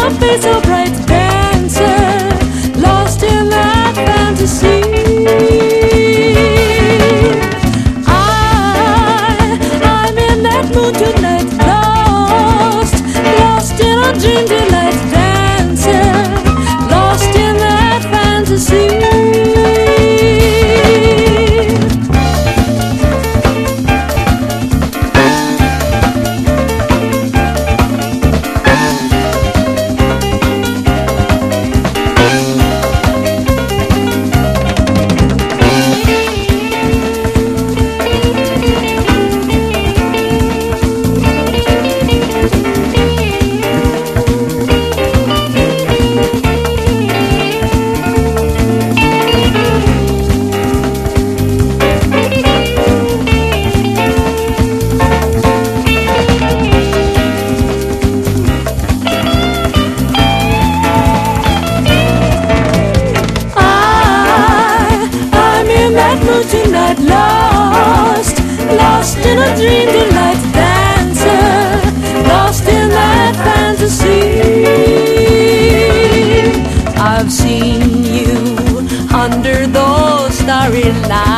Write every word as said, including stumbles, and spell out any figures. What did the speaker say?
your face so bright, dancer, lost in that fantasy. I, I'm in that mood tonight, lost, lost in a dream delight, dancer, lost in that fantasy. Tonight, lost, lost in a dream delight, dancer, lost in that fantasy. I've seen you under those starry lights.